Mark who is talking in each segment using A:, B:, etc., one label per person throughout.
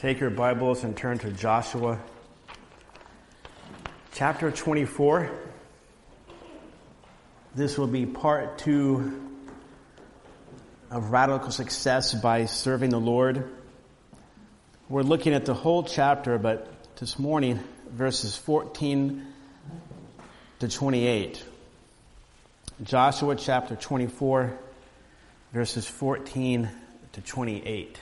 A: Take your Bibles and turn to Joshua chapter 24. This will be part 2 of Radical Success by Serving the Lord. We're looking at the whole chapter, but this morning, verses 14 to 28. Joshua chapter 24, verses 14 to 28.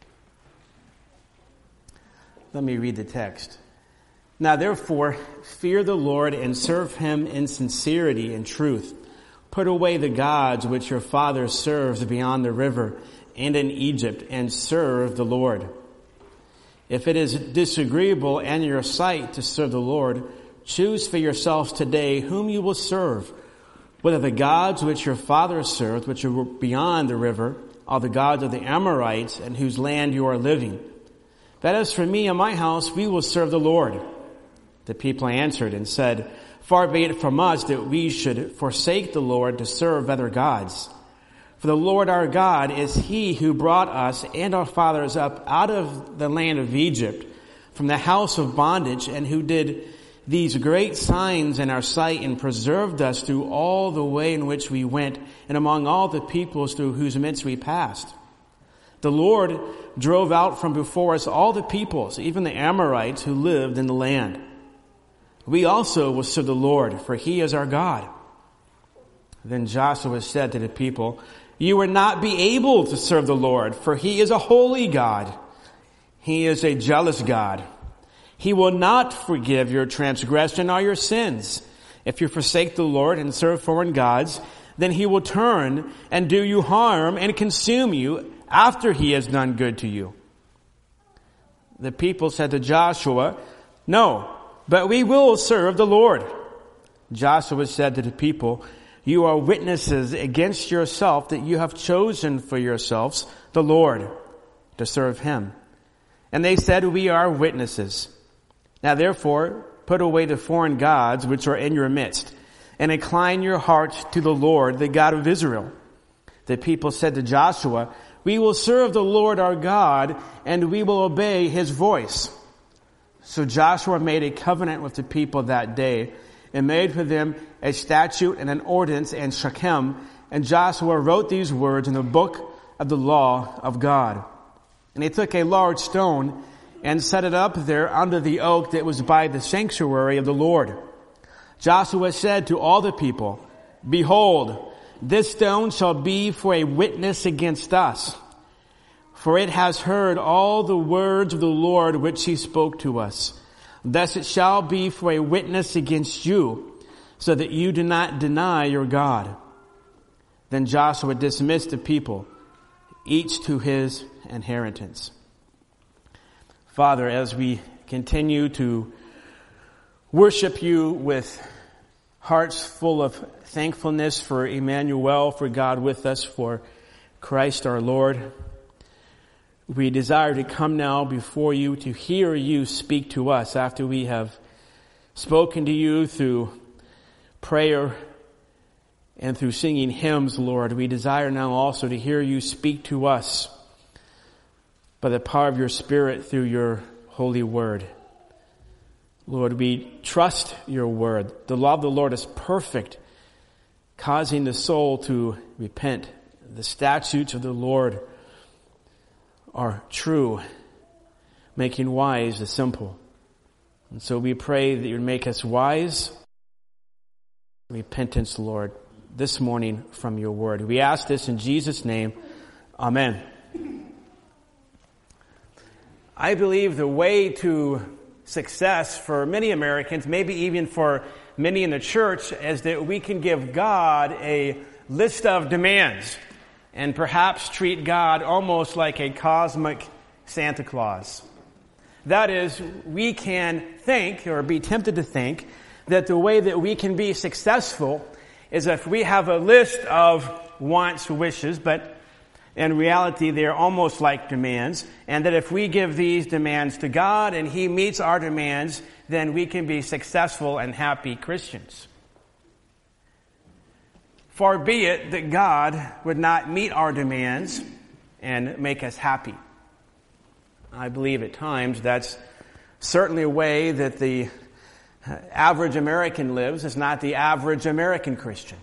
A: Let me read the text. Now therefore, fear the Lord and serve him in sincerity and truth. Put away the gods which your father served beyond the river and in Egypt, and serve the Lord. If it is disagreeable in your sight to serve the Lord, choose for yourselves today whom you will serve, whether the gods which your father served, which are beyond the river, are the gods of the Amorites, in whose land you are living. But as for me and my house, we will serve the Lord. The people answered and said, Far be it from us that we should forsake the Lord to serve other gods. For the Lord our God is he who brought us and our fathers up out of the land of Egypt, from the house of bondage, and who did these great signs in our sight and preserved us through all the way in which we went and among all the peoples through whose midst we passed. The Lord drove out from before us all the peoples, even the Amorites who lived in the land. We also will serve the Lord, for he is our God. Then Joshua said to the people, You will not be able to serve the Lord, for he is a holy God. He is a jealous God. He will not forgive your transgression or your sins. If you forsake the Lord and serve foreign gods, then he will turn and do you harm and consume you after he has done good to you. The people said to Joshua, No, but we will serve the Lord. Joshua said to the people, You are witnesses against yourself that you have chosen for yourselves the Lord to serve him. And they said, We are witnesses. Now therefore, put away the foreign gods which are in your midst, and incline your hearts to the Lord, the God of Israel. The people said to Joshua, We will serve the Lord our God, and we will obey his voice. So Joshua made a covenant with the people that day, and made for them a statute and an ordinance in Shechem. And Joshua wrote these words in the book of the law of God. And he took a large stone and set it up there under the oak that was by the sanctuary of the Lord. Joshua said to all the people, Behold, this stone shall be for a witness against us, for it has heard all the words of the Lord which he spoke to us. Thus it shall be for a witness against you, so that you do not deny your God. Then Joshua dismissed the people, each to his inheritance. Father, as we continue to worship you with hearts full of thankfulness for Emmanuel, for God with us, for Christ our Lord, we desire to come now before you to hear you speak to us after we have spoken to you through prayer and through singing hymns, Lord. We desire now also to hear you speak to us by the power of your Spirit through your holy word. Lord, we trust your word. The law of the Lord is perfect, causing the soul to repent. The statutes of the Lord are true, making wise the simple. And so we pray that you would make us wise. Repentance, Lord, this morning from your word. We ask this in Jesus' name. Amen. I believe the way to success for many Americans, maybe even for many in the church, is that we can give God a list of demands and perhaps treat God almost like a cosmic Santa Claus. That is, we can think, or be tempted to think, that the way that we can be successful is if we have a list of wants, wishes, but in reality, they're almost like demands, and that if we give these demands to God and he meets our demands, then we can be successful and happy Christians. Far be it that God would not meet our demands and make us happy. I believe at times that's certainly a way that the average American lives. It's not the average American Christian.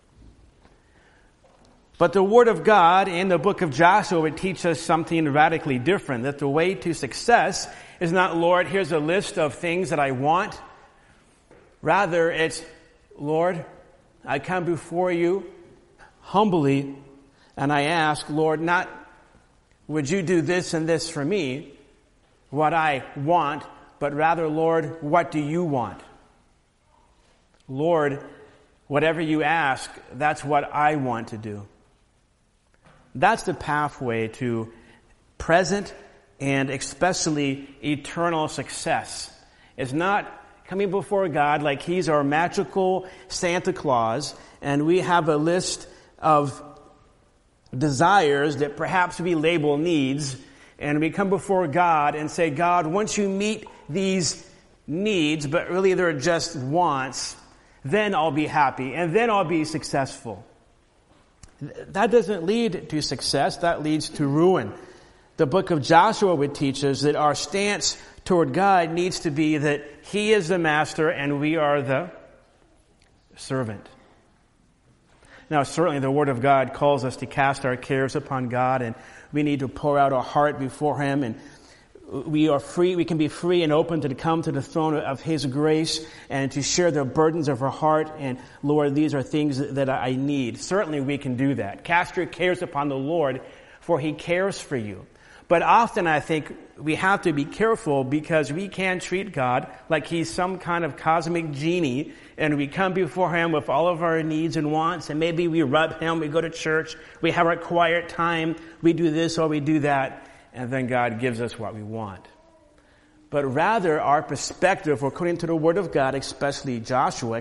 A: But the Word of God in the book of Joshua would teach us something radically different, that the way to success is not, Lord, here's a list of things that I want. Rather, it's, Lord, I come before you humbly, and I ask, Lord, not would you do this and this for me, what I want, but rather, Lord, what do you want? Lord, whatever you ask, that's what I want to do. That's the pathway to present and especially eternal success. It's not coming before God like He's our magical Santa Claus and we have a list of desires that perhaps we label needs, and we come before God and say, God, once you meet these needs, but really they're just wants, then I'll be happy and then I'll be successful. That doesn't lead to success. That leads to ruin. The book of Joshua would teach us that our stance toward God needs to be that He is the master and we are the servant. Now, certainly the Word of God calls us to cast our cares upon God, and we need to pour out our heart before Him, and we are free. We can be free and open to come to the throne of His grace and to share the burdens of our heart. And Lord, these are things that I need. Certainly we can do that. Cast your cares upon the Lord, for He cares for you. But often I think we have to be careful because we can treat God like He's some kind of cosmic genie, and we come before Him with all of our needs and wants, and maybe we rub Him, we go to church, we have our quiet time, we do this or we do that, and then God gives us what we want. But rather, our perspective, according to the Word of God, especially Joshua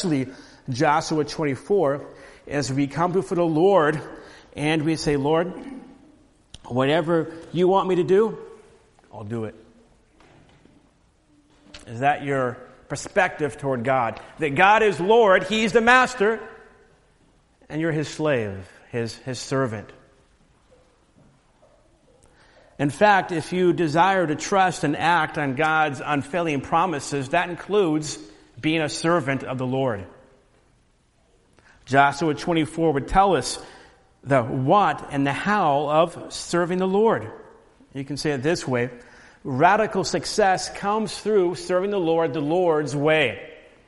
A: 24, as we come before the Lord and we say, Lord, whatever you want me to do, I'll do it. Is that your perspective toward God? That God is Lord, He's the master, and you're His slave, His servant. In fact, if you desire to trust and act on God's unfailing promises, that includes being a servant of the Lord. Joshua 24 would tell us the what and the how of serving the Lord. You can say it this way: radical success comes through serving the Lord's way.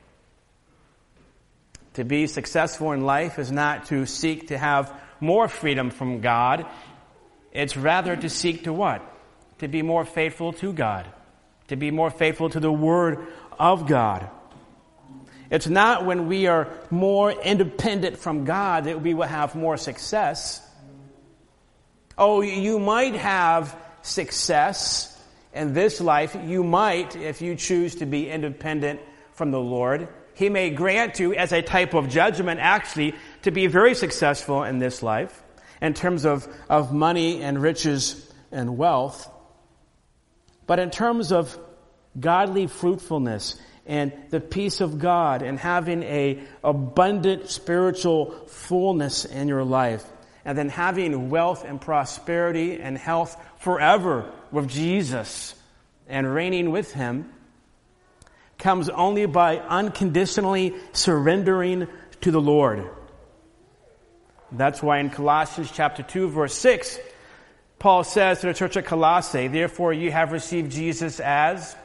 A: To be successful in life is not to seek to have more freedom from God. It's rather to seek to what? To be more faithful to God. To be more faithful to the Word of God. It's not when we are more independent from God that we will have more success. Oh, you might have success in this life. You might, if you choose to be independent from the Lord. He may grant you, as a type of judgment, actually, to be very successful in this life, in terms of money and riches and wealth. But in terms of godly fruitfulness and the peace of God and having a abundant spiritual fullness in your life, and then having wealth and prosperity and health forever with Jesus and reigning with Him, comes only by unconditionally surrendering to the Lord. That's why in Colossians chapter 2, verse 6, Paul says to the church at Colossae, therefore you have received Jesus as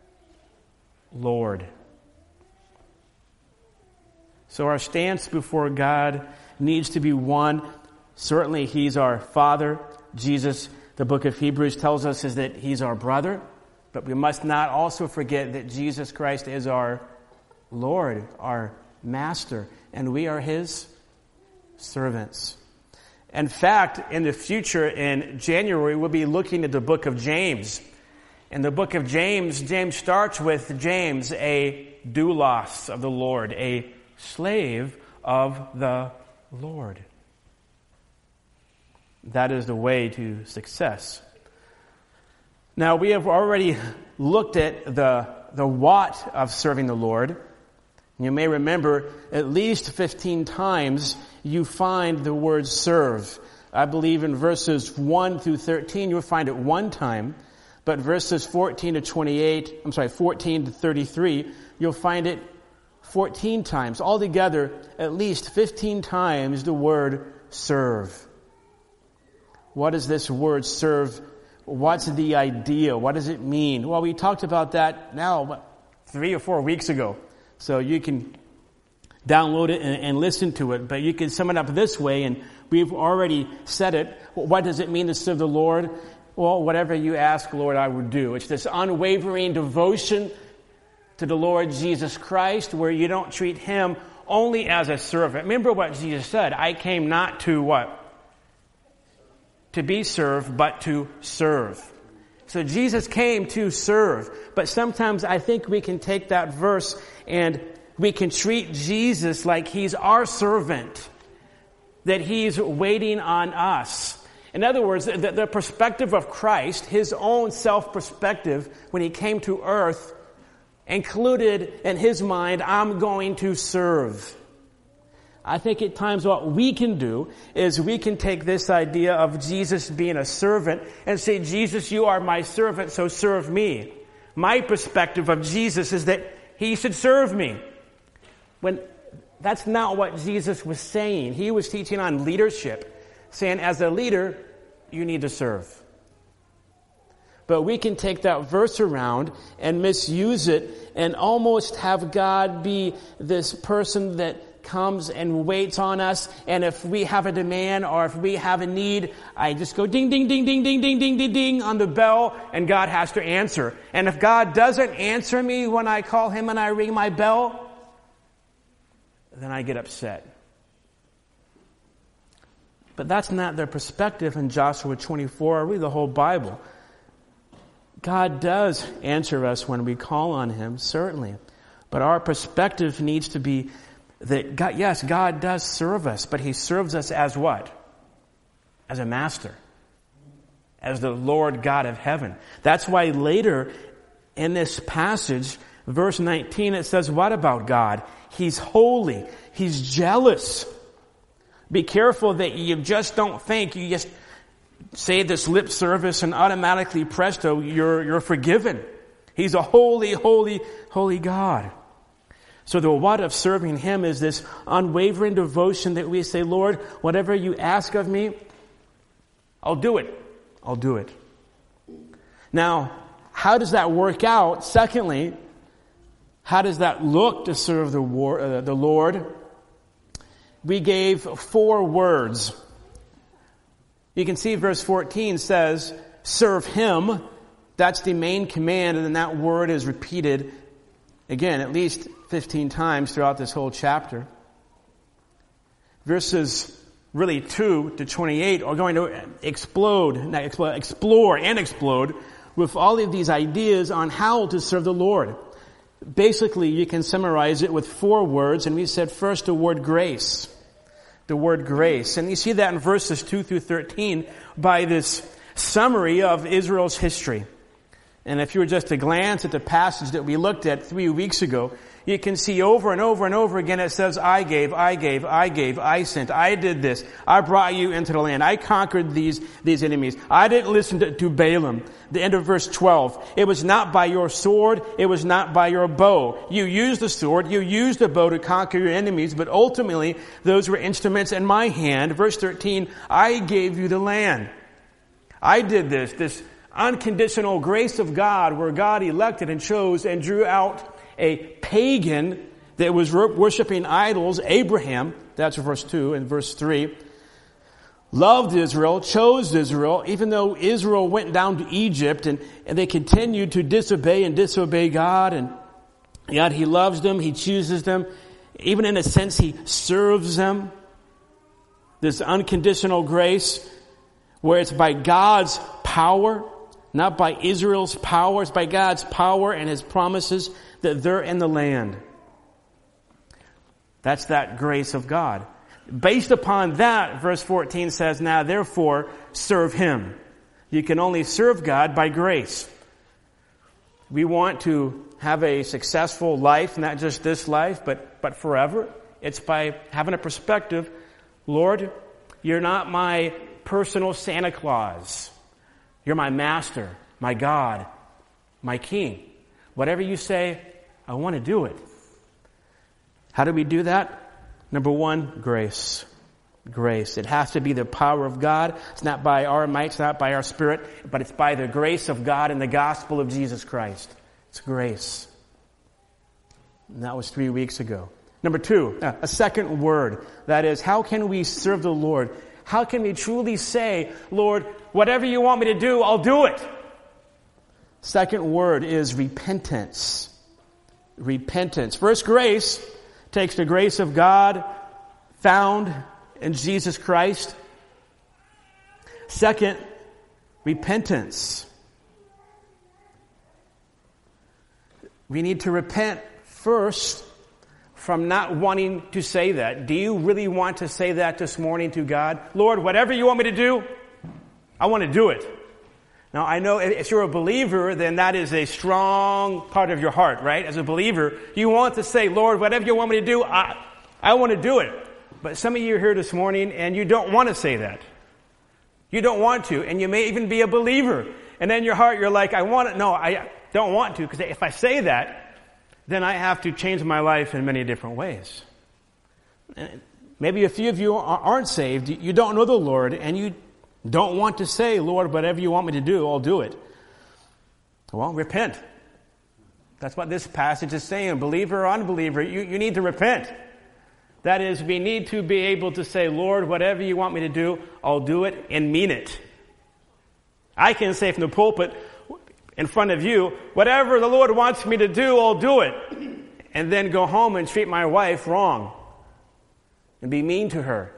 A: Lord. So our stance before God needs to be one. Certainly He's our Father. Jesus, the book of Hebrews tells us, is that He's our brother. But we must not also forget that Jesus Christ is our Lord, our Master, and we are His servants. In fact, in the future, in January, we'll be looking at the book of James. In the book of James, James starts with James, a doulos of the Lord, a slave of the Lord. That is the way to success. Now, we have already looked at the what of serving the Lord. You may remember at least 15 times you find the word serve. I believe in verses 1 through 13 you'll find it one time. but verses 14 to 33, you'll find it 14 times. Altogether, at least 15 times the word serve. What is this word serve? What's the idea? What does it mean? Well, we talked about that now 3 or 4 weeks ago. So you can download it and listen to it. But you can sum it up this way, and we've already said it. What does it mean to serve the Lord? Well, whatever you ask, Lord, I will do. It's this unwavering devotion to the Lord Jesus Christ, where you don't treat Him only as a servant. Remember what Jesus said. I came not to what? To be served, but to serve. So Jesus came to serve. But sometimes I think we can take that verse and we can treat Jesus like He's our servant, that He's waiting on us. In other words, the perspective of Christ, His own self-perspective when He came to earth, included in His mind, I'm going to serve. I think at times what we can do is we can take this idea of Jesus being a servant and say, Jesus, you are my servant, so serve me. My perspective of Jesus is that He should serve me. When that's not what Jesus was saying. He was teaching on leadership, saying as a leader, you need to serve. But we can take that verse around and misuse it and almost have God be this person that comes and waits on us, and if we have a demand or if we have a need, I just go ding, ding, ding, ding, ding, ding, ding, ding, ding on the bell, and God has to answer. And if God doesn't answer me when I call Him and I ring my bell, then I get upset. But that's not their perspective in Joshua 24 or really the whole Bible. God does answer us when we call on Him, certainly. But our perspective needs to be that God, yes, God does serve us, but He serves us as what? As a master. As the Lord God of heaven. That's why later in this passage, verse 19, it says, what about God? He's holy. He's jealous. Be careful that you just don't think you just say this lip service and automatically presto, you're forgiven. He's a holy, holy, holy God. So the what of serving Him is this unwavering devotion that we say, Lord, whatever you ask of me, I'll do it. I'll do it. Now, how does that work out? Secondly, how does that look to serve the Lord? We gave 4 words. You can see verse 14 says, serve Him. That's the main command, and then that word is repeated again, at least 15 times throughout this whole chapter. Verses really 2 to 28 are going to explore and explode with all of these ideas on how to serve the Lord. Basically, you can summarize it with 4 words, and we said first the word grace. The word grace. And you see that in verses 2 through 13 by this summary of Israel's history. And if you were just to glance at the passage that we looked at 3 weeks ago, you can see over and over and over again it says, I gave, I sent, I did this, I brought you into the land, I conquered these enemies, I didn't listen to Balaam. The end of verse 12, it was not by your sword, it was not by your bow. You used the sword, you used the bow to conquer your enemies, but ultimately those were instruments in my hand. Verse 13, I gave you the land. I did this unconditional grace of God where God elected and chose and drew out a pagan that was worshiping idols, Abraham, that's verse 2, and verse 3, loved Israel, chose Israel, even though Israel went down to Egypt and they continued to disobey God, and yet He loves them, He chooses them, even in a sense He serves them. This unconditional grace where it's by God's power, not by Israel's power, it's by God's power and His promises that they're in the land. That's that grace of God. Based upon that, verse 14 says, now therefore serve Him. You can only serve God by grace. We want to have a successful life, not just this life, but forever. It's by having a perspective, Lord, you're not my personal Santa Claus. You're my master. my God, my King. Whatever you say, I want to do it. How do we do that? Number one, grace. Grace. It has to be the power of God. It's not by our might, it's not by our spirit, but it's by the grace of God and the gospel of Jesus Christ. It's grace. And that was 3 weeks ago. Number two, a second word. That is, how can we serve the Lord? How can we truly say, Lord, whatever you want me to do, I'll do it? Second word is repentance. Repentance. First, grace takes the grace of God found in Jesus Christ. Second, repentance. We need to repent first from not wanting to say that. Do you really want to say that this morning to God? Lord, whatever you want me to do, I want to do it. Now, I know if you're a believer, then that is a strong part of your heart, right? As a believer, you want to say, Lord, whatever you want me to do, I want to do it. But some of you are here this morning and you don't want to say that. You don't want to, and you may even be a believer. And in your heart, you're like, I don't want to, because if I say that, then I have to change my life in many different ways. Maybe a few of you aren't saved. You don't know the Lord, and you don't want to say, Lord, whatever you want me to do, I'll do it. Well, repent. That's what this passage is saying. Believer or unbeliever, you need to repent. That is, we need to be able to say, Lord, whatever you want me to do, I'll do it and mean it. I can say from the pulpit in front of you, whatever the Lord wants me to do, I'll do it. And then go home and treat my wife wrong and be mean to her.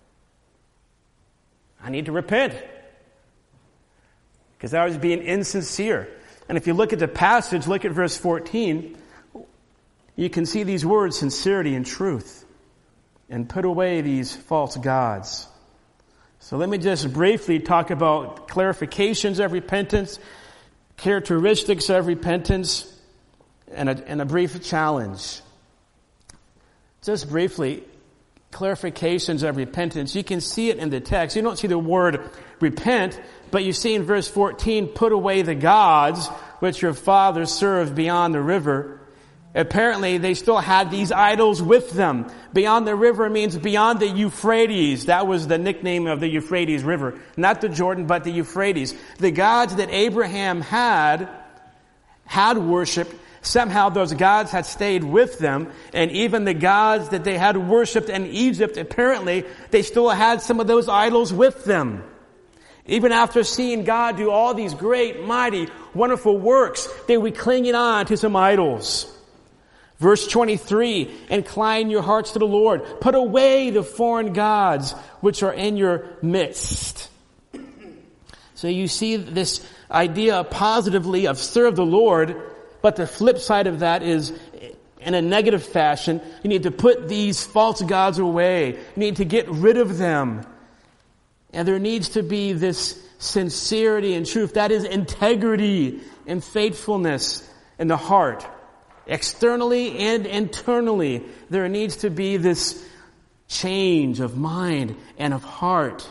A: I need to repent because I was being insincere. And if you look at the passage, look at verse 14, you can see these words, sincerity and truth, and put away these false gods. So let me just briefly talk about clarifications of repentance, characteristics of repentance, and a brief challenge. Just briefly, clarifications of repentance. You can see it in the text. You don't see the word repent, but you see in verse 14, put away the gods which your fathers served beyond the river. Apparently, they still had these idols with them. Beyond the river means beyond the Euphrates. That was the nickname of the Euphrates River. Not the Jordan, but the Euphrates. The gods that Abraham had worshipped, somehow those gods had stayed with them. And even the gods that they had worshipped in Egypt, apparently, they still had some of those idols with them. Even after seeing God do all these great, mighty, wonderful works, they were clinging on to some idols. Verse 23, incline your hearts to the Lord. Put away the foreign gods which are in your midst. So you see this idea positively of serve the Lord, but the flip side of that is in a negative fashion. You need to put these false gods away. You need to get rid of them. And there needs to be this sincerity and truth. That is integrity and faithfulness in the heart. Externally and internally, there needs to be this change of mind and of heart.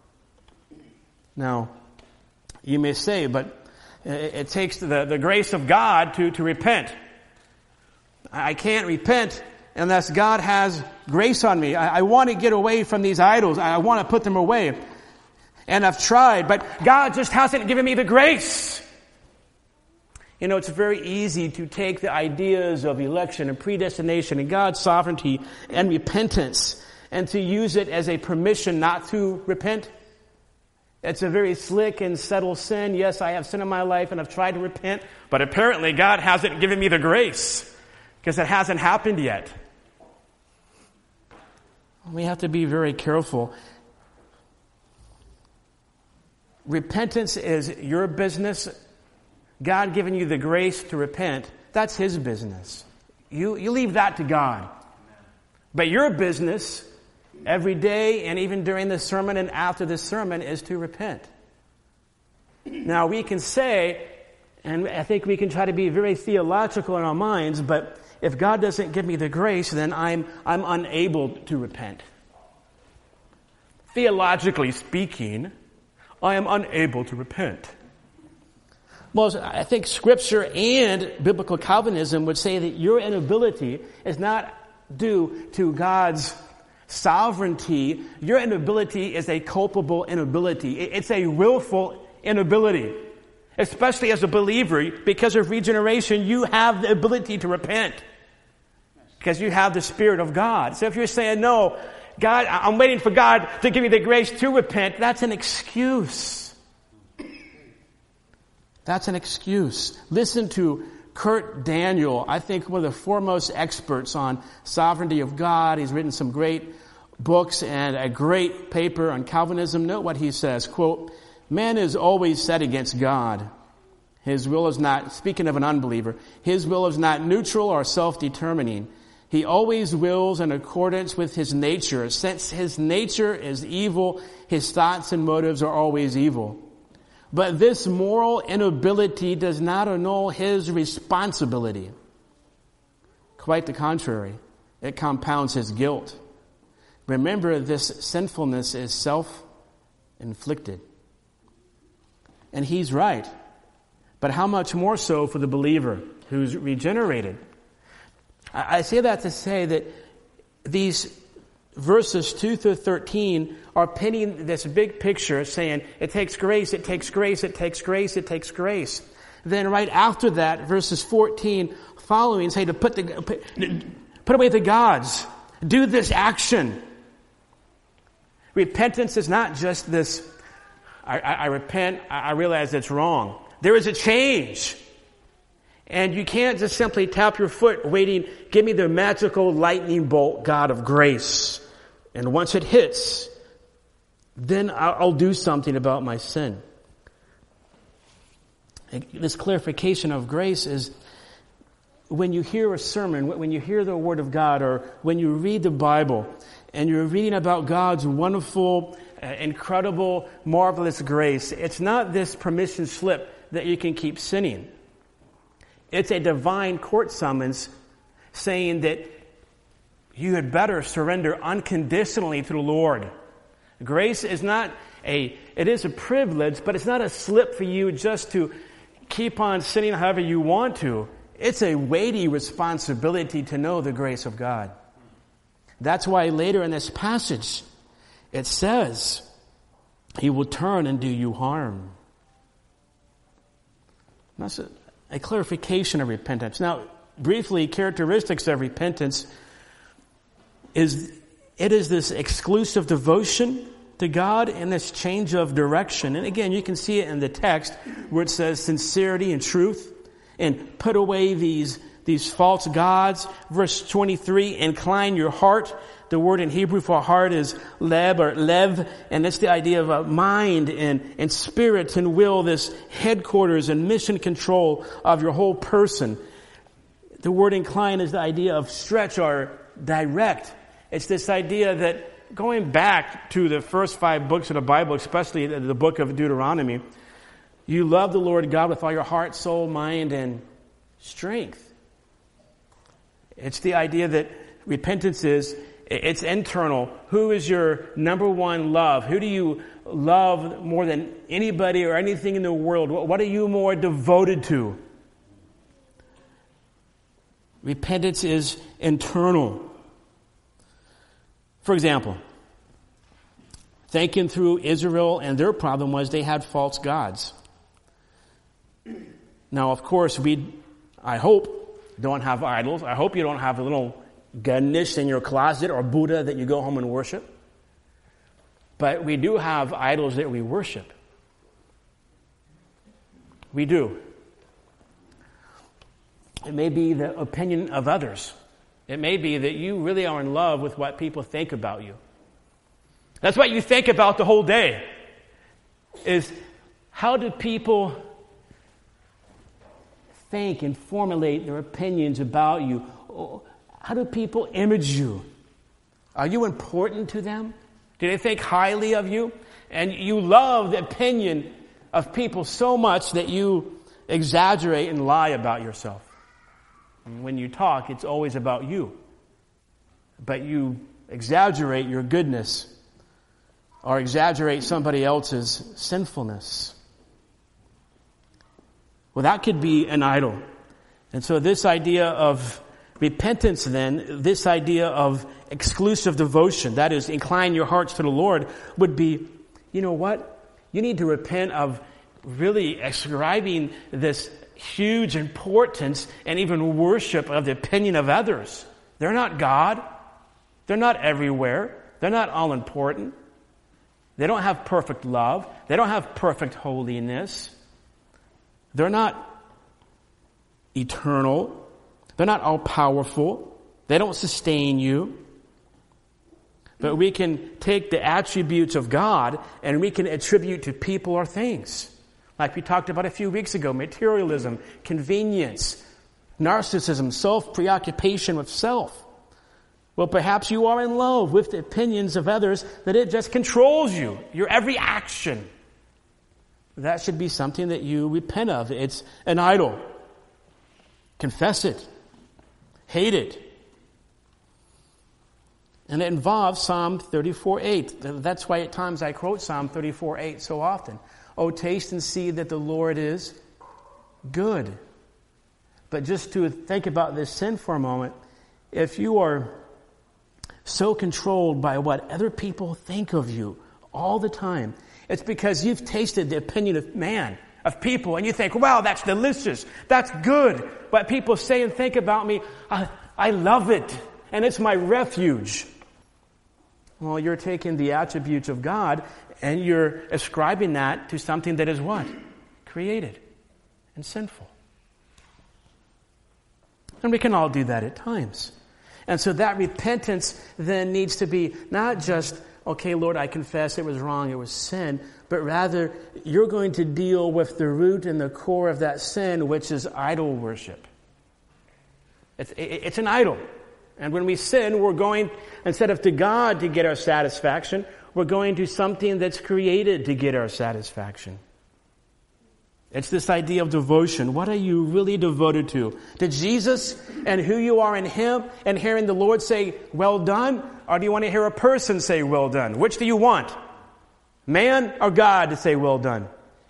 A: Now, you may say, but it takes the grace of God to repent. I can't repent unless God has grace on me. I want to get away from these idols. I want to put them away. And I've tried, but God just hasn't given me the grace. You know, it's very easy to take the ideas of election and predestination and God's sovereignty and repentance and to use it as a permission not to repent. It's a very slick and subtle sin. Yes, I have sin in my life and I've tried to repent, but apparently God hasn't given me the grace because it hasn't happened yet. We have to be very careful. Repentance is your business. God giving you the grace to repent, that's His business. You leave that to God. But your business, every day and even during the sermon and after the sermon, is to repent. Now we can say, and I think we can try to be very theological in our minds, but if God doesn't give me the grace, then I'm unable to repent. Theologically speaking, I am unable to repent. Well, I think Scripture and biblical Calvinism would say that your inability is not due to God's sovereignty. Your inability is a culpable inability. It's a willful inability. Especially as a believer, because of regeneration, you have the ability to repent. Because you have the Spirit of God. So if you're saying, no, God, I'm waiting for God to give me the grace to repent, that's an excuse. That's an excuse. Listen to Kurt Daniel, I think one of the foremost experts on sovereignty of God. He's written some great books and a great paper on Calvinism. Note what he says, quote, "Man is always set against God. His will is not," speaking of an unbeliever, "his will is not neutral or self-determining. He always wills in accordance with his nature. Since his nature is evil, his thoughts and motives are always evil. But this moral inability does not annul his responsibility. Quite the contrary. It compounds his guilt. Remember, this sinfulness is self-inflicted." And he's right. But how much more so for the believer who's regenerated? I say that to say that these verses 2 through 13 are painting this big picture saying it takes grace, it takes grace, it takes grace, it takes grace. Then right after that, verses 14 following say to put away the gods. Do this action. Repentance is not just this, I repent, I realize it's wrong. There is a change. And you can't just simply tap your foot waiting, give me the magical lightning bolt, God of grace. And once it hits, then I'll do something about my sin. This clarification of grace is when you hear a sermon, when you hear the Word of God, or when you read the Bible, and you're reading about God's wonderful, incredible, marvelous grace, it's not this permission slip that you can keep sinning. It's a divine court summons saying that you had better surrender unconditionally to the Lord. Grace is not it is a privilege, but it's not a slip for you just to keep on sinning however you want to. It's a weighty responsibility to know the grace of God. That's why later in this passage, it says, He will turn and do you harm. That's a clarification of repentance. Now, briefly, characteristics of repentance is this exclusive devotion to God and this change of direction. And again, you can see it in the text where it says sincerity and truth, and put away these false gods. Verse 23, incline your heart. The word in Hebrew for heart is leb or lev, and it's the idea of a mind and spirit and will, this headquarters and mission control of your whole person. The word incline is the idea of stretch or direct. It's this idea that going back to the first 5 books of the Bible, especially the book of Deuteronomy, you love the Lord God with all your heart, soul, mind, and strength. It's the idea that repentance it's internal. Who is your number one love? Who do you love more than anybody or anything in the world? What are you more devoted to? Repentance is internal. For example, thinking through Israel, and their problem was they had false gods. Now, of course, I hope, don't have idols. I hope you don't have a little Ganesh in your closet or Buddha that you go home and worship. But we do have idols that we worship. We do. It may be the opinion of others. It may be that you really are in love with what people think about you. That's what you think about the whole day. Is how do people think and formulate their opinions about you? How do people image you? Are you important to them? Do they think highly of you? And you love the opinion of people so much that you exaggerate and lie about yourself. And when you talk, it's always about you. But you exaggerate your goodness or exaggerate somebody else's sinfulness. Well, that could be an idol. And so this idea of repentance then, this idea of exclusive devotion, that is, incline your hearts to the Lord, would be, you know what? You need to repent of really ascribing this huge importance and even worship of the opinion of others. They're not God. They're not everywhere. They're not all important. They don't have perfect love. They don't have perfect holiness. They're not eternal. They're not all powerful. They don't sustain you. But we can take the attributes of God and we can attribute to people or things. Like we talked about a few weeks ago, materialism, convenience, narcissism, self-preoccupation with self. Well, perhaps you are in love with the opinions of others, that it just controls you, your every action. That should be something that you repent of. It's an idol. Confess it. Hate it. And it involves Psalm 34:8. That's why at times I quote Psalm 34:8 so often. Oh, taste and see that the Lord is good. But just to think about this sin for a moment, if you are so controlled by what other people think of you all the time, it's because you've tasted the opinion of man, of people, and you think, wow, that's delicious, that's good. What people say and think about me, I love it, and it's my refuge. Well, you're taking the attributes of God and you're ascribing that to something that is what? Created and sinful. And we can all do that at times. And so that repentance then needs to be not just, okay, Lord, I confess it was wrong, it was sin, but rather you're going to deal with the root and the core of that sin, which is idol worship. It's an idol. And when we sin, we're going, instead of to God to get our satisfaction, we're going to something that's created to get our satisfaction. It's this idea of devotion. What are you really devoted to? To Jesus and who you are in Him and hearing the Lord say, well done? Or do you want to hear a person say, well done? Which do you want? Man or God to say, well done?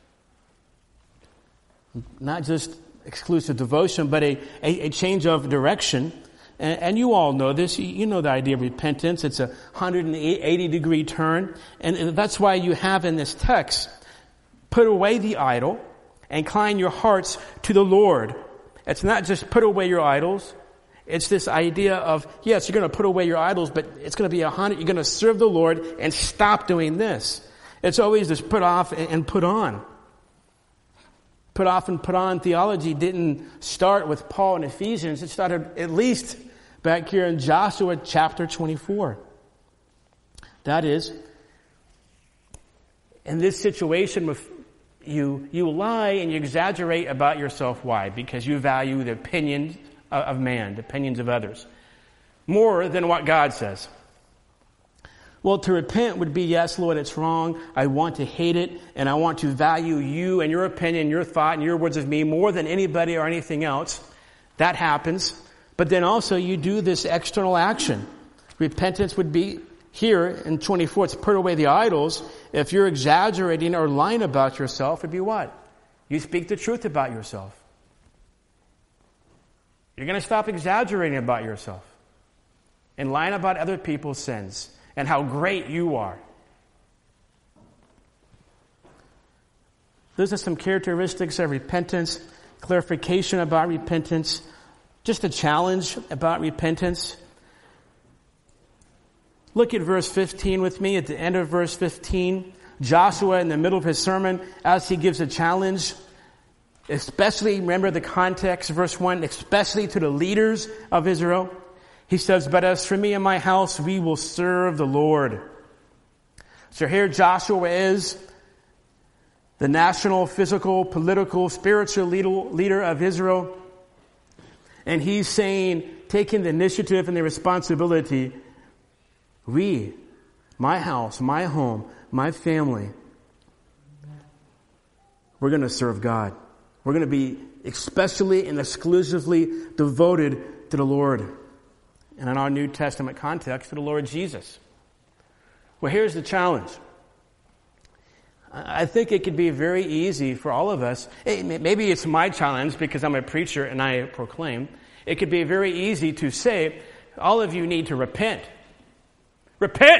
A: Not just exclusive devotion, but a change of direction. And you all know this. You know the idea of repentance. It's a 180-degree turn. And that's why you have in this text, put away the idol, incline your hearts to the Lord. It's not just put away your idols. It's this idea of, yes, you're going to put away your idols, but it's going to be 100. You're going to serve the Lord and stop doing this. It's always this put off and put on. Put off and put on theology didn't start with Paul in Ephesians. It started at least back here in Joshua chapter 24. That is, in this situation with you lie and you exaggerate about yourself. Why? Because you value the opinions of man, the opinions of others, more than what God says. Well, to repent would be, yes, Lord, it's wrong. I want to hate it, and I want to value you and your opinion, your thought, and your words of me more than anybody or anything else. That happens. But then also you do this external action. Repentance would be here in 24, it's put away the idols. If you're exaggerating or lying about yourself, it'd be what? You speak the truth about yourself. You're going to stop exaggerating about yourself and lying about other people's sins and how great you are. Those are some characteristics of repentance, clarification about repentance, just a challenge about repentance. Look at verse 15 with me. At the end of verse 15, Joshua, in the middle of his sermon, as he gives a challenge, especially, remember the context, verse 1, especially to the leaders of Israel, he says, but as for me and my house, we will serve the Lord. So here Joshua is the national, physical, political, spiritual leader of Israel. And he's saying, taking the initiative and the responsibility, we, my house, my home, my family, we're going to serve God. We're going to be especially and exclusively devoted to the Lord. And in our New Testament context, to the Lord Jesus. Well, here's the challenge. I think it could be very easy for all of us. Maybe it's my challenge because I'm a preacher and I proclaim. It could be very easy to say, all of you need to repent. Repent!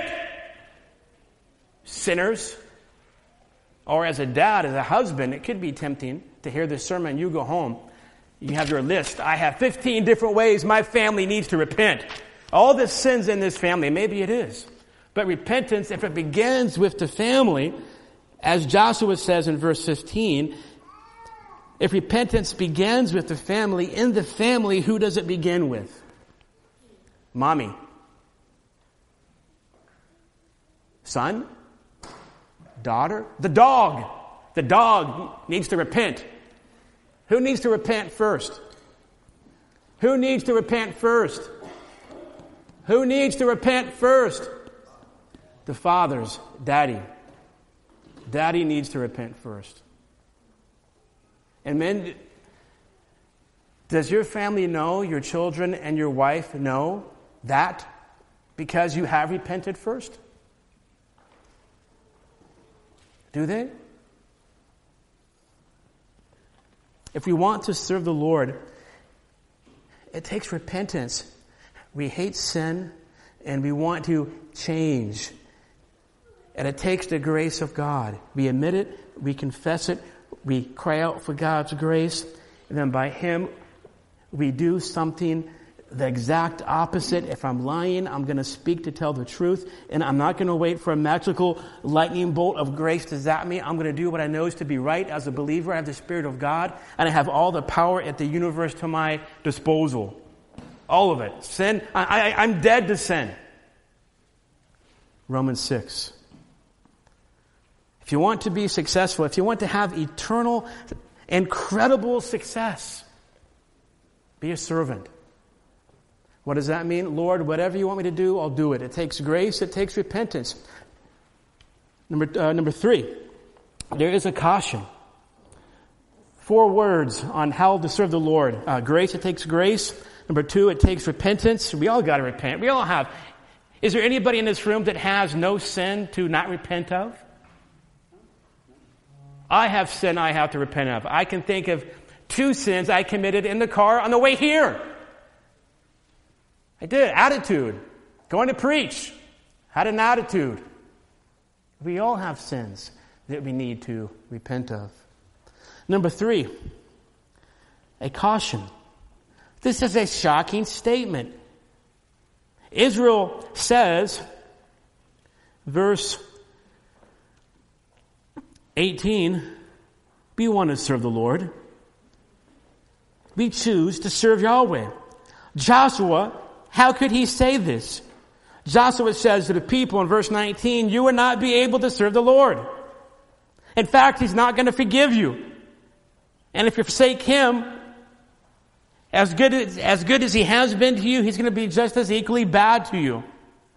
A: Sinners. Or as a dad, as a husband, it could be tempting to hear this sermon. You go home. You have your list. I have 15 different ways my family needs to repent. All the sins in this family. Maybe it is. But repentance, if it begins with the family, as Joshua says in verse 15, if repentance begins with the family, in the family, who does it begin with? Mommy. Son? Daughter? The dog. The dog needs to repent. Who needs to repent first? Who needs to repent first? Who needs to repent first? The father's daddy. Daddy needs to repent first. And men, does your family know, your children and your wife know that because you have repented first? Do they? If we want to serve the Lord, it takes repentance. We hate sin and we want to change. And it takes the grace of God. We admit it, we confess it, we cry out for God's grace, and then by Him, we do something the exact opposite. If I'm lying, I'm going to speak to tell the truth, and I'm not going to wait for a magical lightning bolt of grace to zap me. I'm going to do what I know is to be right as a believer. I have the Spirit of God, and I have all the power at the universe to my disposal. All of it. Sin, I'm dead to sin. Romans 6. If you want to be successful, if you want to have eternal, incredible success, be a servant. What does that mean? Lord, whatever you want me to do, I'll do it. It takes grace, it takes repentance. Number 3, there is a caution. 4 words on how to serve the Lord. Grace, it takes grace. Number 2, it takes repentance. We all got to repent. We all have. Is there anybody in this room that has no sin to not repent of? I have sin I have to repent of. I can think of 2 sins I committed in the car on the way here. I did. Attitude. Going to preach. Had an attitude. We all have sins that we need to repent of. Number 3, a caution. This is a shocking statement. Israel says, verse 18, we want to serve the Lord. We choose to serve Yahweh. Joshua, how could he say this? Joshua says to the people in verse 19, you will not be able to serve the Lord. In fact, He's not going to forgive you. And if you forsake Him, as good as He has been to you, He's going to be just as equally bad to you.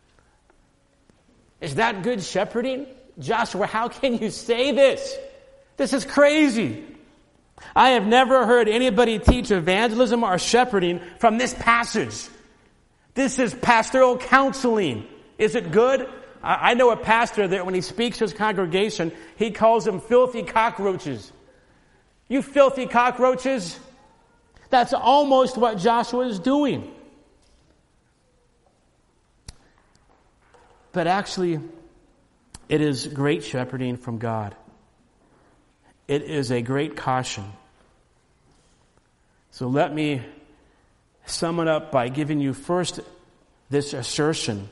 A: Is that good shepherding? Joshua, how can you say this? This is crazy. I have never heard anybody teach evangelism or shepherding from this passage. This is pastoral counseling. Is it good? I know a pastor that when he speaks to his congregation, he calls them filthy cockroaches. You filthy cockroaches. That's almost what Joshua is doing. But actually, it is great shepherding from God. It is a great caution. So let me sum it up by giving you first this assertion.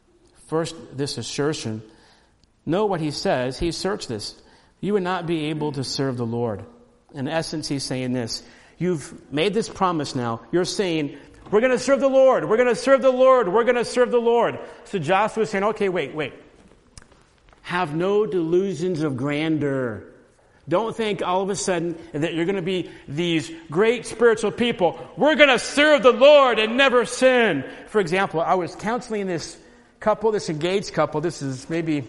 A: Know what he says. He asserts this. You would not be able to serve the Lord. In essence, he's saying this. You've made this promise now. You're saying, we're going to serve the Lord. We're going to serve the Lord. We're going to serve the Lord. So Joshua's saying, okay, wait. Have no delusions of grandeur. Don't think all of a sudden that you're going to be these great spiritual people. We're going to serve the Lord and never sin. For example, I was counseling this couple, this engaged couple. This is maybe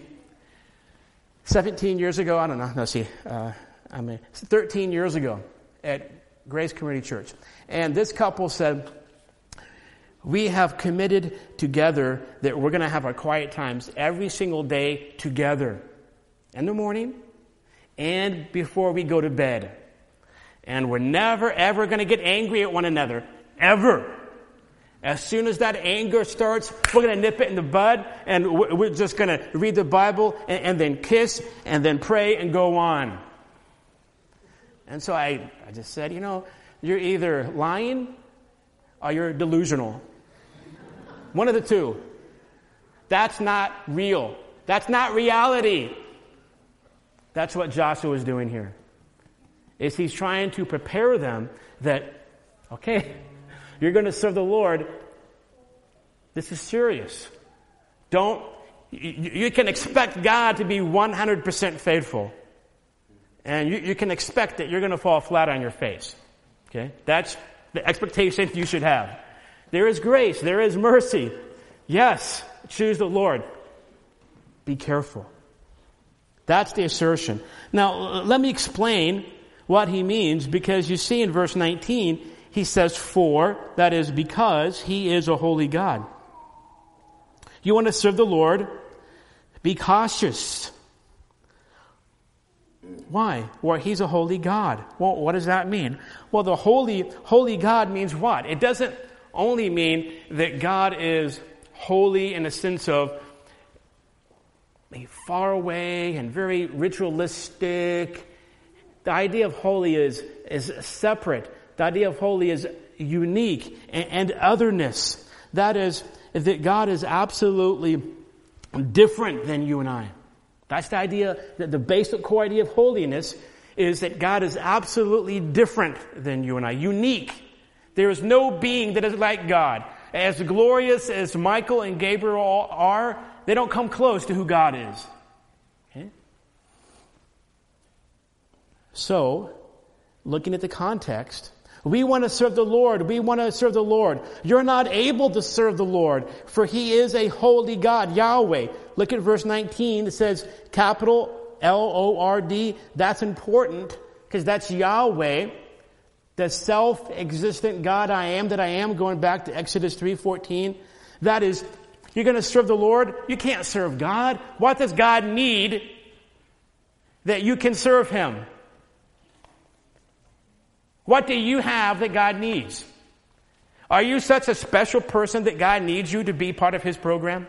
A: 17 years ago. I don't know. 13 years ago at Grace Community Church. And this couple said, we have committed together that we're going to have our quiet times every single day together. In the morning, and before we go to bed. And we're never, ever going to get angry at one another. Ever. As soon as that anger starts, we're going to nip it in the bud, and we're just going to read the Bible and then kiss and then pray and go on. And so I just said, you're either lying or you're delusional. One of the two. That's not real. That's not reality. That's what Joshua is doing here. Is he's trying to prepare them that, okay, you're going to serve the Lord. This is serious. You can expect God to be 100% faithful. And you can expect that you're going to fall flat on your face. Okay? That's the expectation you should have. There is grace. There is mercy. Yes, choose the Lord. Be careful. That's the assertion. Now, let me explain what he means, because you see in verse 19, he says, for, that is because he is a holy God. You want to serve the Lord? Be cautious. Why? Well, he's a holy God. Well, what does that mean? Well, the holy God means what? It doesn't only mean that God is holy in the sense of far away and very ritualistic. The idea of holy is separate. The idea of holy is unique and otherness. That is, that God is absolutely different than you and I. That's the idea, that the basic core idea of holiness is that God is absolutely different than you and I. Unique. There is no being that is like God. As glorious as Michael and Gabriel are, they don't come close to who God is. Okay? So, looking at the context, we want to serve the Lord. We want to serve the Lord. You're not able to serve the Lord, for he is a holy God, Yahweh. Look at verse 19. It says capital L-O-R-D. That's important because that's Yahweh, the self-existent God I am that I am, going back to Exodus 3:14. That is, you're going to serve the Lord? You can't serve God. What does God need that you can serve him? What do you have that God needs? Are you such a special person that God needs you to be part of his program?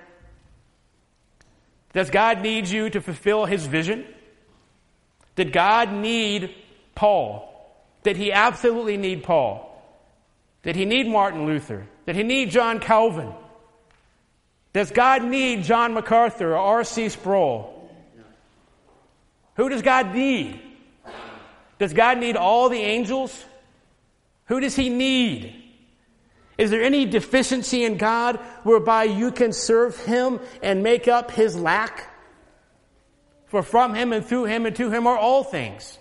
A: Does God need you to fulfill his vision? Did God need Paul? Did he absolutely need Paul? Did he need Martin Luther? Did he need John Calvin? Does God need John MacArthur or R.C. Sproul? Who does God need? Does God need all the angels? Who does he need? Is there any deficiency in God whereby you can serve him and make up his lack? For from him and through him and to him are all things.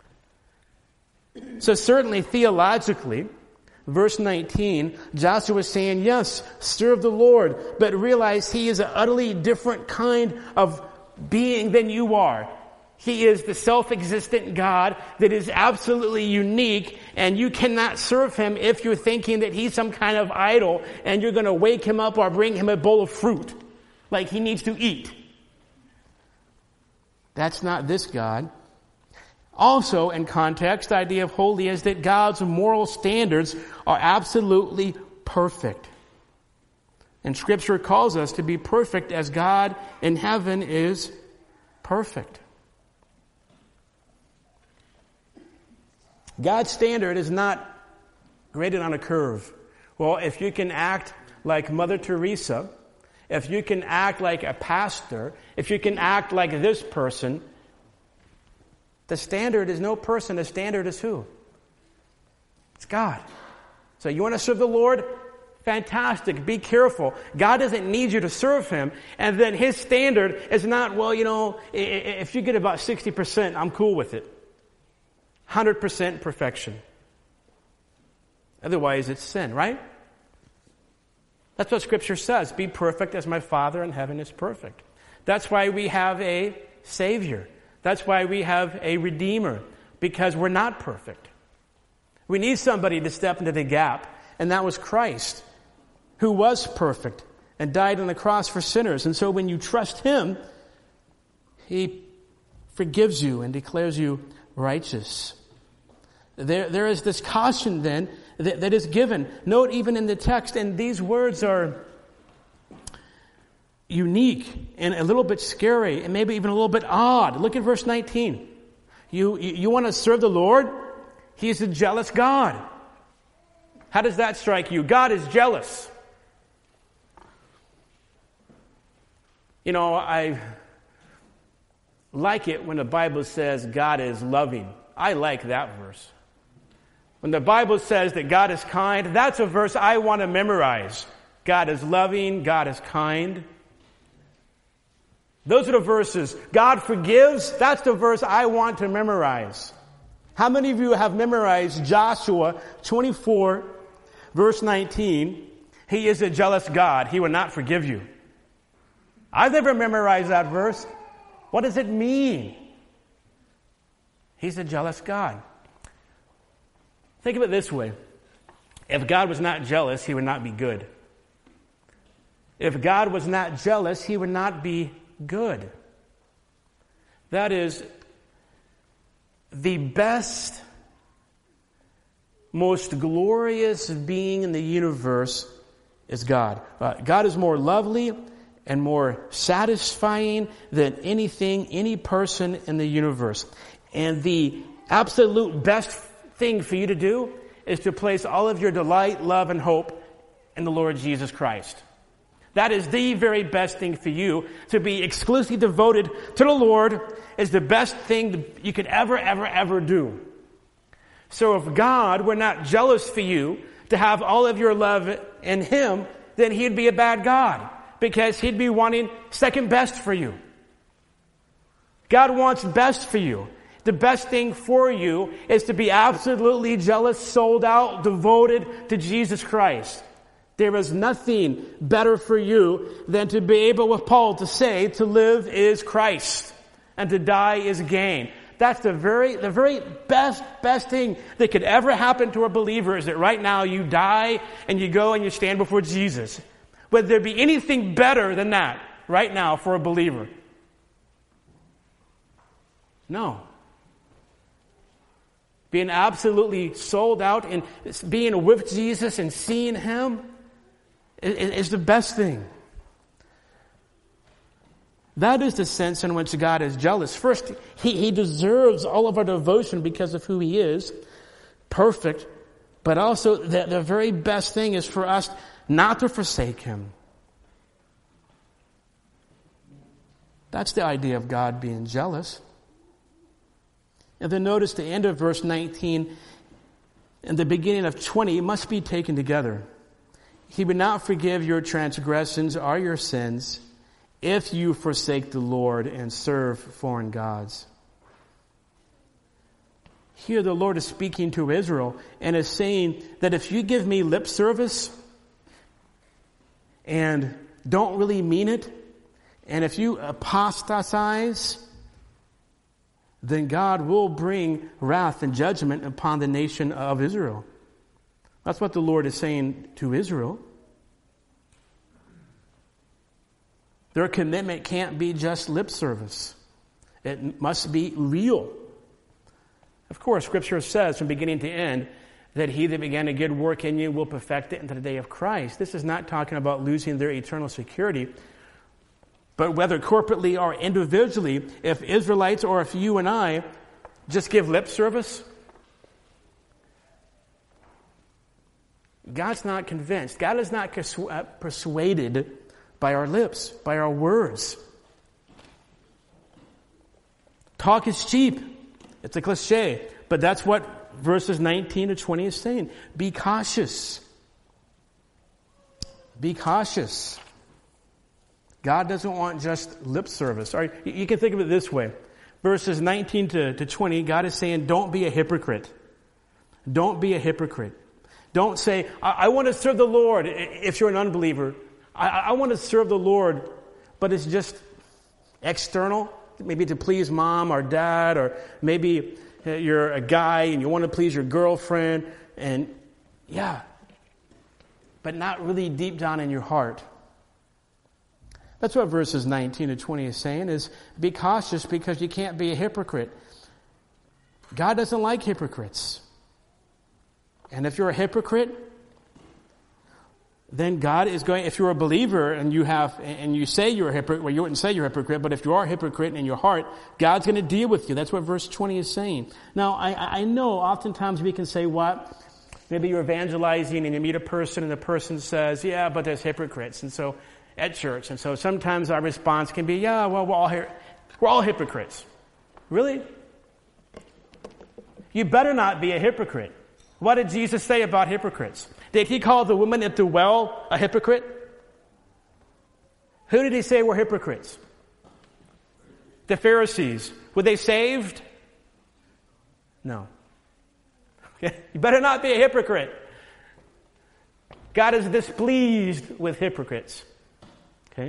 A: So certainly theologically, verse 19, Joshua is saying, yes, serve the Lord, but realize he is an utterly different kind of being than you are. He is the self-existent God that is absolutely unique, and you cannot serve him if you're thinking that he's some kind of idol and you're going to wake him up or bring him a bowl of fruit like he needs to eat. That's not this God. Also, in context, the idea of holy is that God's moral standards are absolutely perfect. And Scripture calls us to be perfect as God in heaven is perfect. God's standard is not graded on a curve. Well, if you can act like Mother Teresa, if you can act like a pastor, if you can act like this person, the standard is no person. The standard is who? It's God. So you want to serve the Lord? Fantastic. Be careful. God doesn't need you to serve him. And then his standard is not, well, if you get about 60%, I'm cool with it. 100% perfection. Otherwise, it's sin, right? That's what Scripture says. Be perfect as my Father in heaven is perfect. That's why we have a Savior. That's why we have a Redeemer, because we're not perfect. We need somebody to step into the gap, and that was Christ, who was perfect and died on the cross for sinners. And so when you trust him, he forgives you and declares you righteous. There is this caution then that is given. Note even in the text, and these words are unique and a little bit scary and maybe even a little bit odd. Look at verse 19. You want to serve the Lord? He's a jealous God. How does that strike you? God is jealous. You know, I like it when the Bible says God is loving. I like that verse. When the Bible says that God is kind, that's a verse I want to memorize. God is loving, God is kind. Those are the verses. God forgives, that's the verse I want to memorize. How many of you have memorized Joshua 24, verse 19? He is a jealous God. He will not forgive you. I've never memorized that verse. What does it mean? He's a jealous God. Think of it this way. If God was not jealous, He would not be good. If God was not jealous, He would not be good. That is the best, most glorious being in the universe is God. God is more lovely and more satisfying than anything, any person in the universe. And the absolute best thing for you to do is to place all of your delight, love, and hope in the Lord Jesus Christ. That is the very best thing for you. To be exclusively devoted to the Lord is the best thing you could ever do. So if God were not jealous for you to have all of your love in Him, then He'd be a bad God, because He'd be wanting second best for you. God wants best for you. The best thing for you is to be absolutely jealous, sold out, devoted to Jesus Christ. There is nothing better for you than to be able, with Paul, to say, to live is Christ and to die is gain. That's the very best thing that could ever happen to a believer, is that right now you die and you go and you stand before Jesus. Would there be anything better than that right now for a believer? No. Being absolutely sold out and being with Jesus and seeing Him is the best thing. That is the sense in which God is jealous. First, He deserves all of our devotion because of who He is, perfect. But also, the very best thing is for us not to forsake Him. That's the idea of God being jealous. And then notice the end of verse 19 and the beginning of 20 must be taken together. He would not forgive your transgressions or your sins if you forsake the Lord and serve foreign gods. Here the Lord is speaking to Israel and is saying that if you give me lip service and don't really mean it, and if you apostatize, then God will bring wrath and judgment upon the nation of Israel. That's what the Lord is saying to Israel. Their commitment can't be just lip service. It must be real. Of course, Scripture says from beginning to end that He that began a good work in you will perfect it until the day of Christ. This is not talking about losing their eternal security, but whether corporately or individually, if Israelites or if you and I just give lip service, God's not convinced. God is not persuaded by our lips, by our words. Talk is cheap. It's a cliche, but that's what verses 19 to 20 is saying. Be cautious. Be cautious. God doesn't want just lip service. Or you can think of it this way. Verses 19 to 20, God is saying, don't be a hypocrite. Don't be a hypocrite. Don't say, I want to serve the Lord. If you're an unbeliever, I want to serve the Lord, but it's just external, maybe to please mom or dad, or maybe you're a guy and you want to please your girlfriend, and but not really deep down in your heart. That's what verses 19 to 20 is saying, is be cautious because you can't be a hypocrite. God doesn't like hypocrites. And if you're a hypocrite, then God is going, if you're a believer and you say you're a hypocrite, well, you wouldn't say you're a hypocrite, but if you are a hypocrite in your heart, God's going to deal with you. That's what verse 20 is saying. Now, I know oftentimes we can say what? Maybe you're evangelizing and you meet a person and the person says, yeah, but there's hypocrites. And so, at church. And so sometimes our response can be, yeah, well, we're all hypocrites. Really? You better not be a hypocrite. What did Jesus say about hypocrites? Did he call the woman at the well a hypocrite? Who did he say were hypocrites? The Pharisees. Were they saved? No. Okay. You better not be a hypocrite. God is displeased with hypocrites. Okay?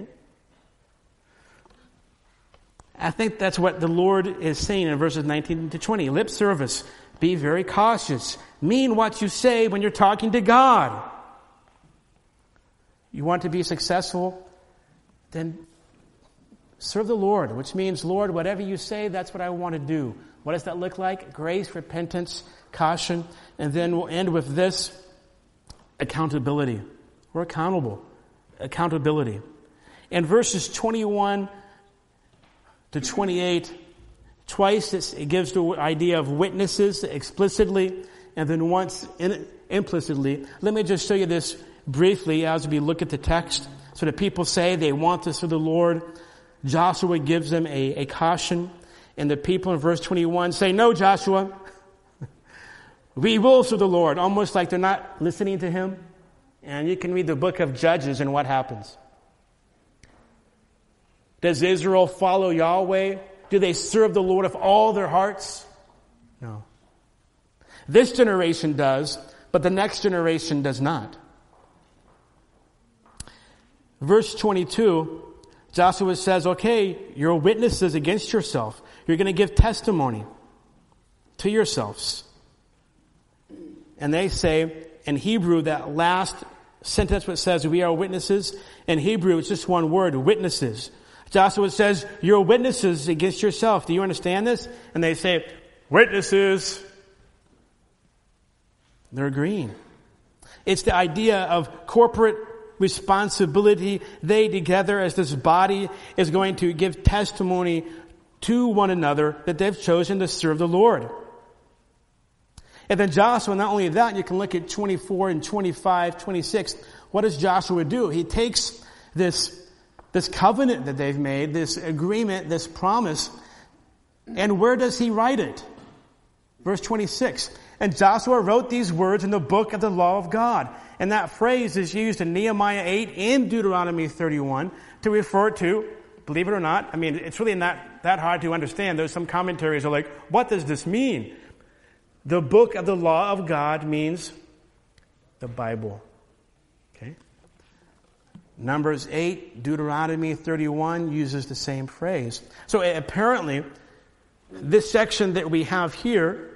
A: I think that's what the Lord is saying in verses 19 to 20. Lip service. Be very cautious. Mean what you say when you're talking to God. You want to be successful? Then serve the Lord, which means, Lord, whatever you say, that's what I want to do. What does that look like? Grace, repentance, caution, and then we'll end with this: accountability. We're accountable. Accountability. In verses 21 to 28, twice it gives the idea of witnesses explicitly, and then once implicitly. Let me just show you this briefly as we look at the text. So the people say they want this of the Lord. Joshua gives them a caution, and the people in verse 21 say, no, Joshua, we will serve the Lord, almost like they're not listening to him. And you can read the book of Judges and what happens. Does Israel follow Yahweh? Do they serve the Lord with all their hearts? No. This generation does, but the next generation does not. Verse 22, Joshua says, okay, you're witnesses against yourself. You're going to give testimony to yourselves. And they say, in Hebrew, that last sentence which says, we are witnesses, in Hebrew, it's just one word, witnesses. Joshua says, you're witnesses against yourself. Do you understand this? And they say, witnesses. They're agreeing. It's the idea of corporate responsibility. They together as this body is going to give testimony to one another that they've chosen to serve the Lord. And then Joshua, not only that, you can look at 24 and 25, 26. What does Joshua do? He takes this covenant that they've made, this agreement, this promise, and where does he write it? Verse 26. And Joshua wrote these words in the book of the law of God. And that phrase is used in Nehemiah 8 and Deuteronomy 31 to refer to, believe it or not, I mean, it's really not that hard to understand. There's some commentaries are like, what does this mean? The book of the law of God means the Bible. Okay? Numbers 8, Deuteronomy 31 uses the same phrase. So apparently, this section that we have here,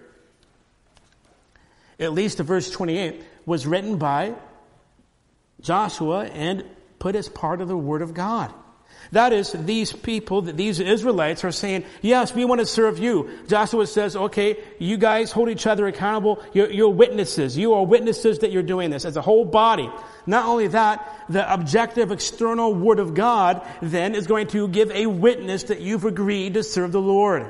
A: at least to verse 28, was written by Joshua and put as part of the Word of God. That is, these people, these Israelites are saying, yes, we want to serve you. Joshua says, okay, you guys hold each other accountable. You're witnesses. You are witnesses that you're doing this as a whole body. Not only that, the objective external Word of God then is going to give a witness that you've agreed to serve the Lord.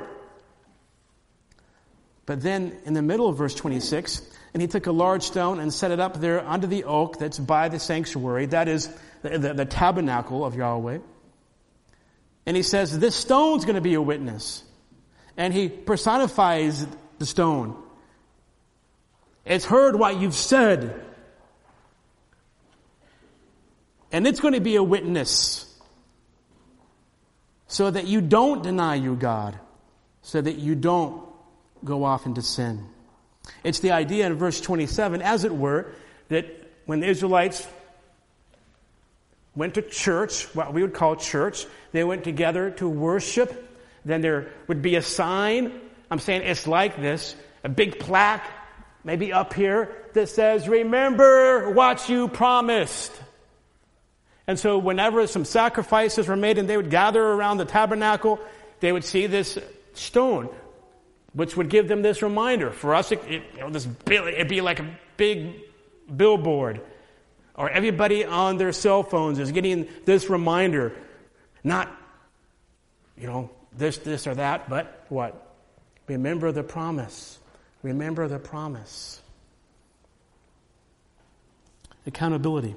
A: But then in the middle of verse 26, and he took a large stone and set it up there under the oak that's by the sanctuary. That is the tabernacle of Yahweh. And he says, this stone's going to be a witness. And he personifies the stone. It's heard what you've said. And it's going to be a witness. So that you don't deny your God. So that you don't go off into sin. It's the idea in verse 27, as it were, that when the Israelites went to church, what we would call church, they went together to worship, then there would be a sign. I'm saying it's like this, a big plaque, maybe up here, that says, remember what you promised. And so whenever some sacrifices were made and they would gather around the tabernacle, they would see this stone, which would give them this reminder. For us, it'd be like a big billboard, or everybody on their cell phones is getting this reminder. Not, this or that, but what? Remember the promise. Remember the promise. Accountability.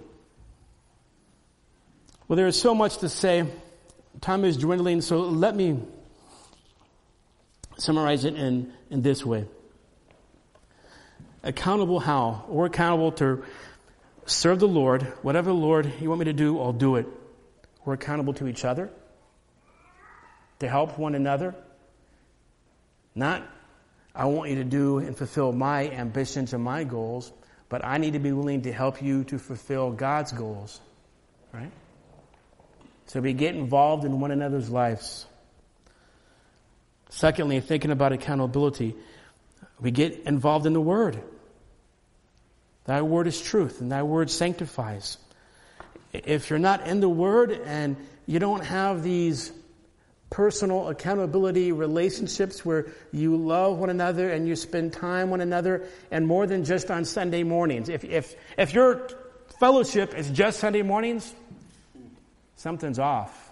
A: Well, there is so much to say. Time is dwindling, so let me summarize it in this way. Accountable how? We're accountable to serve the Lord. Whatever, Lord, you want me to do, I'll do it. We're accountable to each other, to help one another. Not, I want you to do and fulfill my ambitions and my goals, but I need to be willing to help you to fulfill God's goals. Right? So we get involved in one another's lives. Secondly, thinking about accountability, we get involved in the Word. Thy Word is truth, and Thy Word sanctifies. If you're not in the Word and you don't have these personal accountability relationships where you love one another and you spend time one another, and more than just on Sunday mornings. If your fellowship is just Sunday mornings, something's off.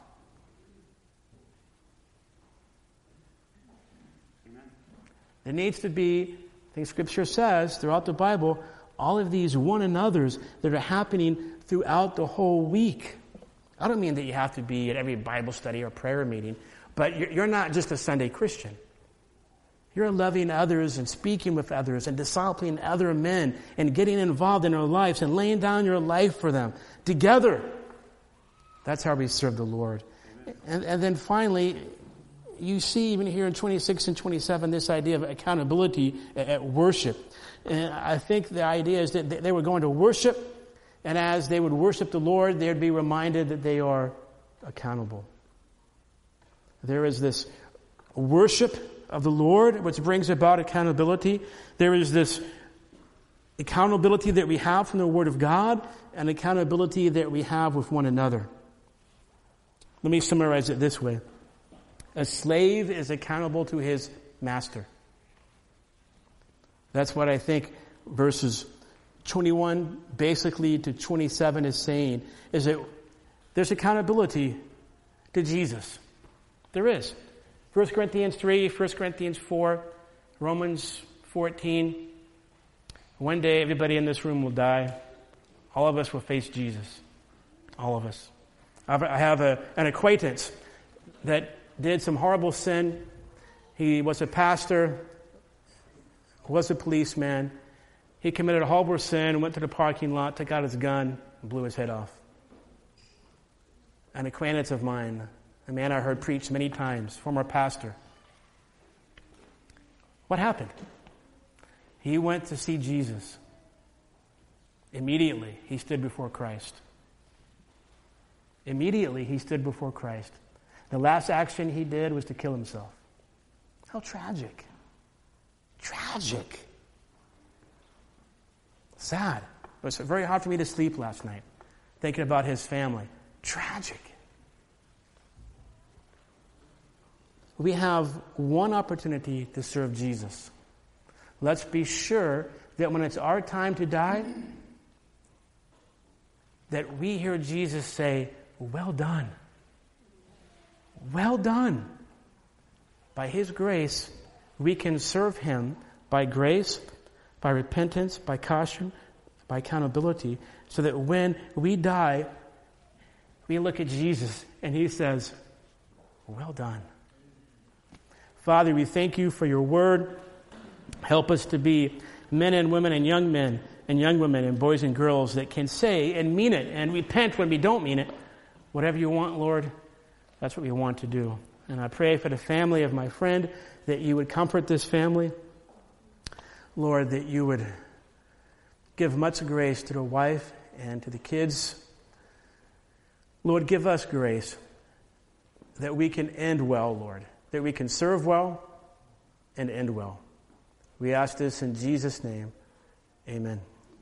A: Amen. There needs to be, I think Scripture says throughout the Bible, all of these one another's that are happening throughout the whole week. I don't mean that you have to be at every Bible study or prayer meeting, but you're not just a Sunday Christian. You're loving others and speaking with others and discipling other men and getting involved in their lives and laying down your life for them together. That's how we serve the Lord. And then finally, you see even here in 26 and 27 this idea of accountability at worship. And I think the idea is that they were going to worship, and as they would worship the Lord, they'd be reminded that they are accountable. There is this worship of the Lord, which brings about accountability. There is this accountability that we have from the Word of God, and accountability that we have with one another. Let me summarize it this way. A slave is accountable to his master. That's what I think verses 21 basically to 27 is saying, is that there's accountability to Jesus. There is. 1 Corinthians 3, 1 Corinthians 4, Romans 14. One day everybody in this room will die. All of us will face Jesus. All of us. I have an acquaintance that did some horrible sin. He was a pastor, was a policeman. He committed a horrible sin, went to the parking lot, took out his gun, and blew his head off. An acquaintance of mine, a man I heard preach many times, former pastor. What happened? He went to see Jesus. Immediately, he stood before Christ. Immediately, he stood before Christ. The last action he did was to kill himself. How tragic. Tragic. Sad. It was very hard for me to sleep last night, thinking about his family. Tragic. We have one opportunity to serve Jesus. Let's be sure that when it's our time to die, that we hear Jesus say, "Well done. Well done." By His grace, we can serve Him by grace, by repentance, by caution, by accountability, so that when we die, we look at Jesus and He says, "Well done." Father, we thank You for Your word. Help us to be men and women and young men and young women and boys and girls that can say and mean it and repent when we don't mean it. Whatever You want, Lord, that's what we want to do. And I pray for the family of my friend that You would comfort this family. Lord, that You would give much grace to the wife and to the kids. Lord, give us grace that we can end well, Lord, that we can serve well and end well. We ask this in Jesus' name. Amen.